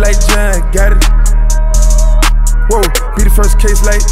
like John, got it. Whoa, be the first case like.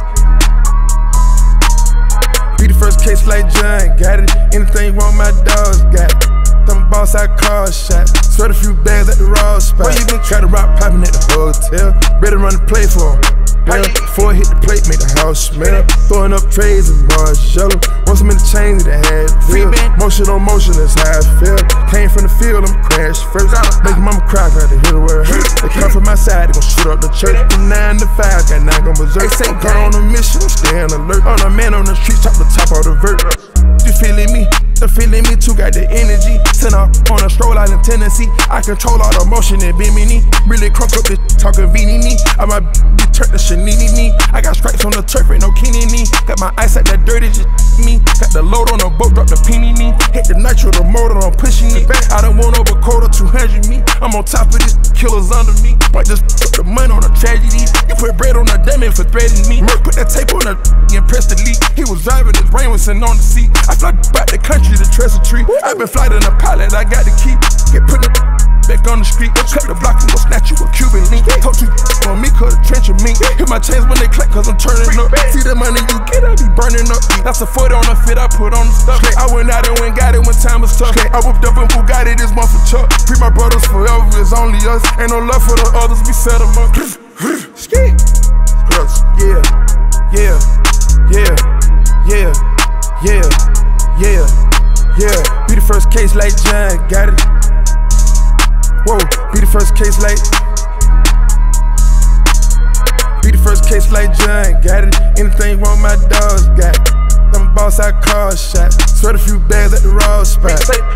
Be the first case like John, got it. Anything wrong, my dogs got it. Them boss I call shot. Sweat a few bags at the raw spot. Where you been? Got the rock poppin' at the hotel. Better run the play for him. Yeah, before I hit the plate, make the house smell. Throwing up trays and Margiela. Want some in the chains that had feel. Motion on motion, that's how I feel. Came from the field, I'm crash first. Make mama cry, got to hit her where it hurt. They come from my side, they gon' shoot up the church. From 9 to 5, got 9 gon' berserk. I'm caught on a mission, I'm staying alert. On a man on the street, top the top of the vert. You feeling me? They're feeling me too, got the energy. Send off on a stroll out in Tennessee. I control all the motion and bimini. Really crunk up this talking beanie. I might be turned to Shanini. I got stripes on the turf, ain't no kinini. Got my eyes at that dirty just me. Got the load on the boat, drop the panini. Hit the nitro, the motor, I'm pushing it back. I don't want over quarter 200 me. I'm on top of this, killers under me. Might just put the money on a tragedy. You put bread on a diamond for threatening me. Merc put that tape on the and pressed delete. He was driving, his brain was sitting on the seat. I fly back the country to trust a tree. I been flying a pilot, I got the key. Get put back on the street. Cut the block and go snatch you a Cuban link. Told you on me, cut a trench of me. Hit my chains when they clap, cause I'm turning up. See the money you get, I be burning up. That's a 40 on the fit, I put on the stuff. I went out and went got it when time was tough. I whipped up in Bugatti, this month for Chuck. Free my brothers forever, it's only us. Ain't no love for the others, we set them up. Ski. Yeah, yeah, yeah, yeah, yeah, yeah, yeah. Be the first case like John, got it. Whoa, be the first case like. Be the first case like John, got it. Anything wrong, my dogs got it. Them boss I call shot. Sweat a few bags at the raw spot.